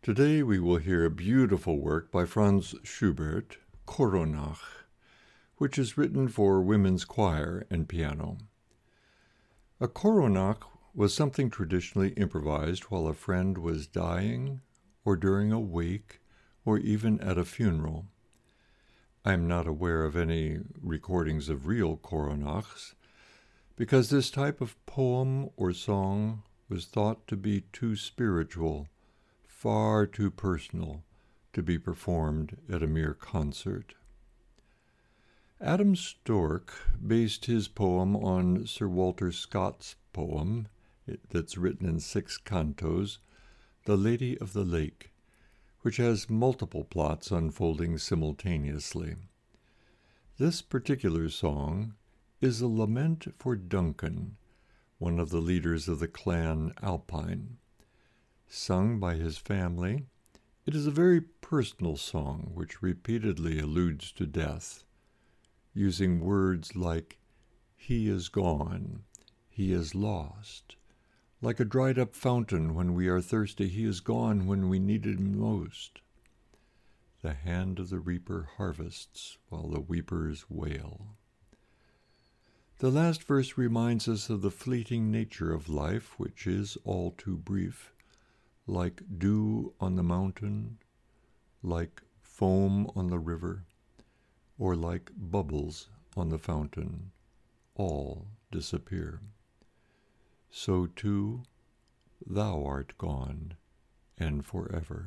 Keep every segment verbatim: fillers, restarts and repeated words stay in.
Today we will hear a beautiful work by Franz Schubert, Coronach, which is written for women's choir and piano. A coronach was something traditionally improvised while a friend was dying, or during a wake, or even at a funeral. I am not aware of any recordings of real coronachs, because this type of poem or song was thought to be too spiritual, far too personal, to be performed at a mere concert. Adam Stork based his poem on Sir Walter Scott's poem, that's written in six cantos, The Lady of the Lake, which has multiple plots unfolding simultaneously. This particular song is a lament for Duncan, one of the leaders of the clan Alpine. Sung by his family, it is a very personal song which repeatedly alludes to death, using words like, "He is gone," "He is lost." Like a dried-up fountain when we are thirsty, he is gone when we need him most. The hand of the reaper harvests while the weepers wail. The last verse reminds us of the fleeting nature of life, which is all too brief, like dew on the mountain, like foam on the river, or like bubbles on the fountain, all disappear. So too, thou art gone, and forever.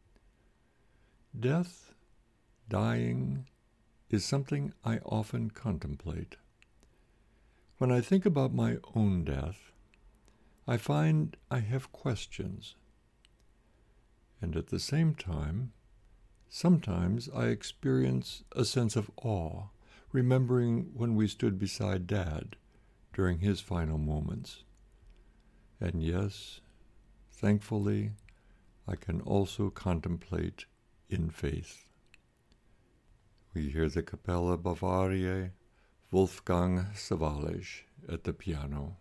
Death, dying, is something I often contemplate. When I think about my own death, I find I have questions. And at the same time, sometimes I experience a sense of awe, remembering when we stood beside Dad during his final moments. And yes, thankfully, I can also contemplate in faith. We hear the Capella Bavariae, Wolfgang Sawallisch at the piano.